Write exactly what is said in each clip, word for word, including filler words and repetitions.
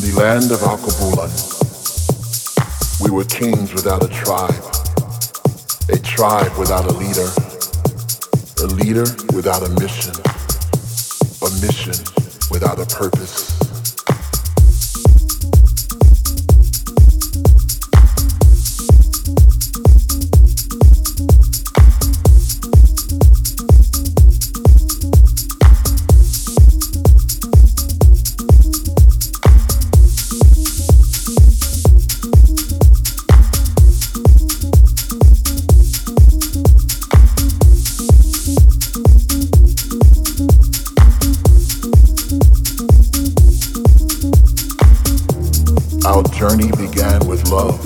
Land of Alkebulan, we were kings without a tribe, a tribe without a leader, a leader without a mission, a mission without a purpose. Our journey began with love.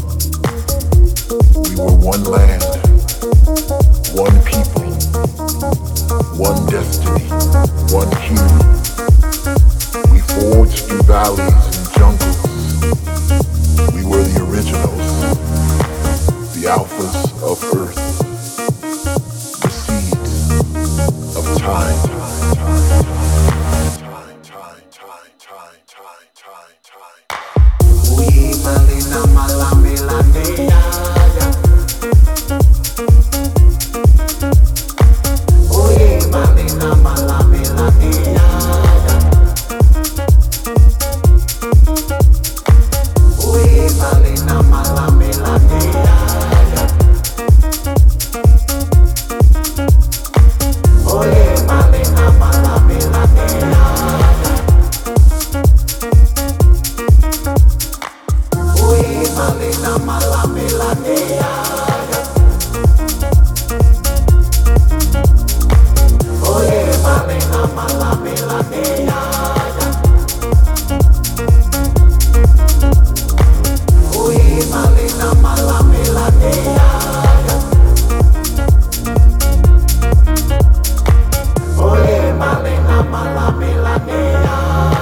We were one land, one people, one destiny, one hue. We forged through valleys and jungles. We were the originals, the alphas of earth, the seeds of time. Malina Malamilanea. Oye, Malina Malamilanea. Oye, Malina Malamilanea. Oye, Malina Malamilanea. Malina Malamilanea. Oye, Malina Malamilanea. Oye, Malina Malamilanea. Oye, Malina Malamilanea.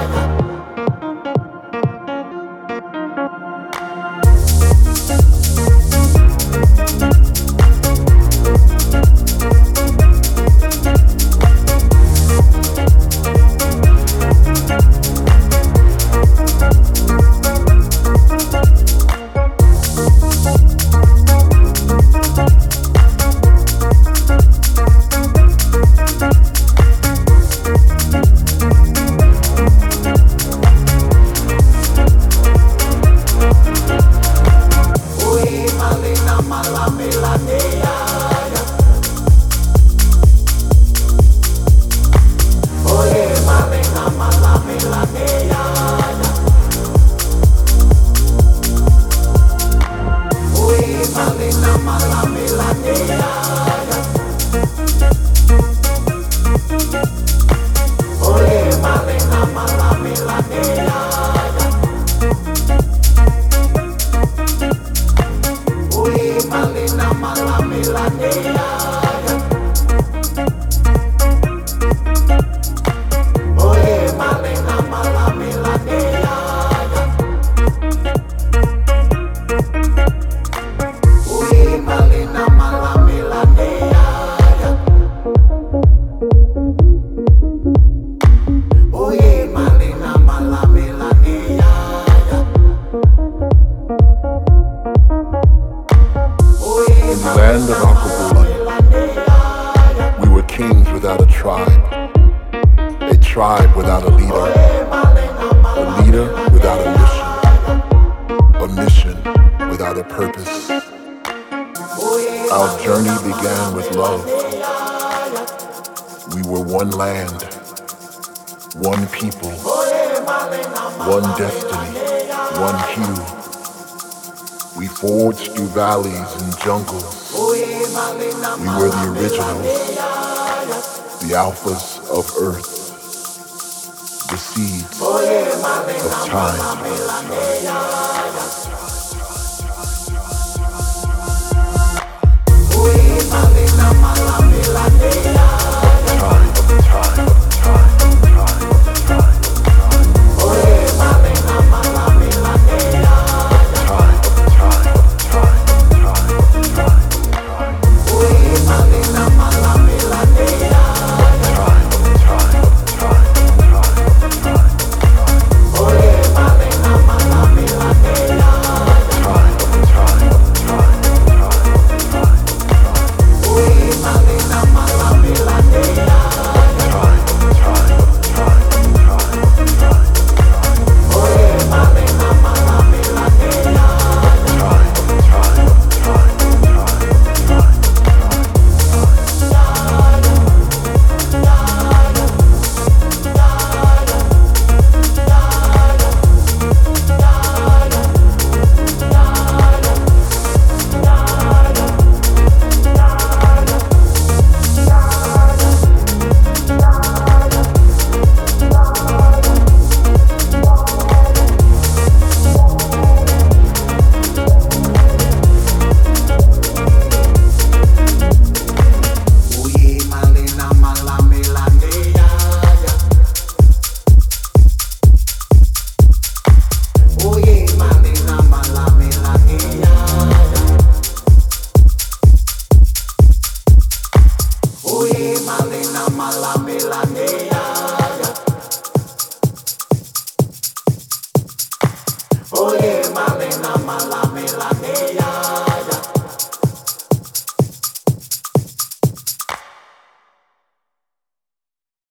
Land of Alkebulan, we were kings without a tribe, a tribe without a leader, a leader without a mission, a mission without a purpose. Our journey began with love. We were one land, one people, one destiny, one hue. We forged through valleys and jungles. We were the originals, the alphas of earth, the seeds of time. Malina Oye, Malena, Mala, Melanea.